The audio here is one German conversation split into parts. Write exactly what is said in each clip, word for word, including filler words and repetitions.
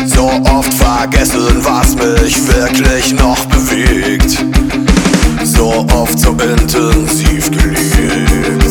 So oft vergessen, was mich wirklich noch bewegt. So oft so intensiv geliebt.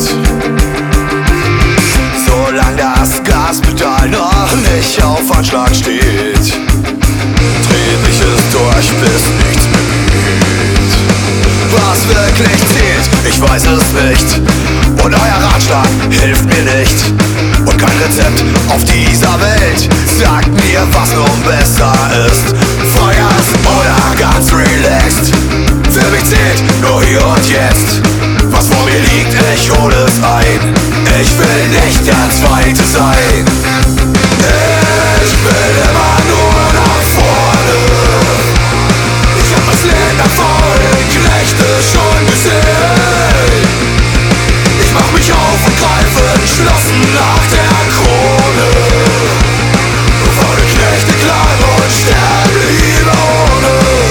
Solange das Gaspedal noch nicht auf Anschlag steht, dreh ich es durch, bis nichts mehr geht. Was wirklich zählt, ich weiß es nicht. Und euer Ratschlag hilft mir nicht. Und kein Rezept auf dieser Welt sagt mir, was nun besser ist. Vollgas oder ganz relaxed. Für mich zählt nur hier und jetzt. Was vor mir liegt, ich hol es ein. Ich will nicht der Zweite sein. Ich will immer nur nach vorne. Ich hab das Leben der vollen Knechte schon gesehen. Ich mach mich auf und greife entschlossen nach der Krone. Faule Knechte klein und sterb lieber ohne.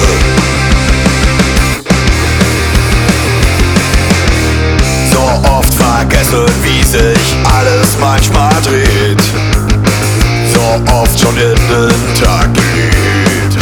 So oft vergessen, wie sich alles manchmal dreht. So oft schon in den Tag gelebt.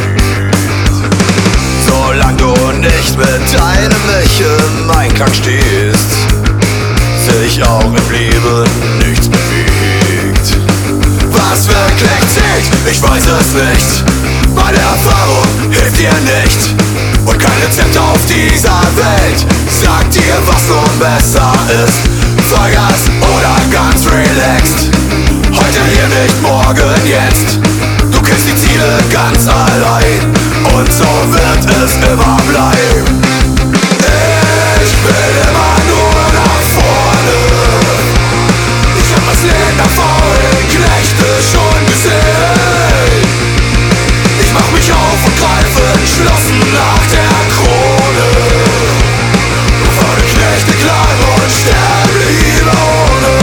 Solange du nicht mit deinem Ich im Einklang stehst, sich auch im Leben nichts bewegt. Was wirklich zählt, ich weiß es nicht. Meine Erfahrung hilft dir nicht. Und kein Rezept auf dieser Welt sagt dir, was nun besser ist. Vollgas oder ganz relaxed. Heute hier nicht, morgen jetzt. Du kennst die Ziele ganz allein. Und so wird es immer bleiben. Ich will immer nur nach vorne. Ich hab das Leben der vollen Knechte schon gesehen. Ich mach mich auf und greife entschlossen nach der Krone. Faule Knechte klein und sterb lieber ohne.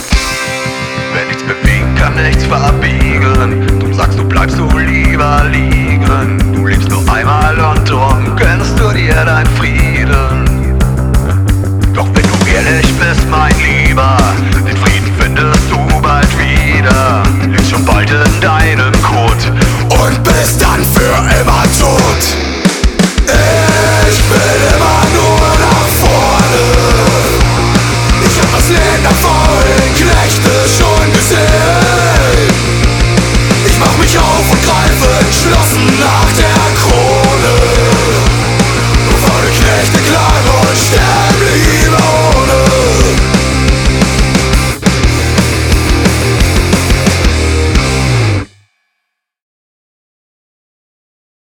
Nichts verbiegen, drum sagst du, bleibst du lieber liegen.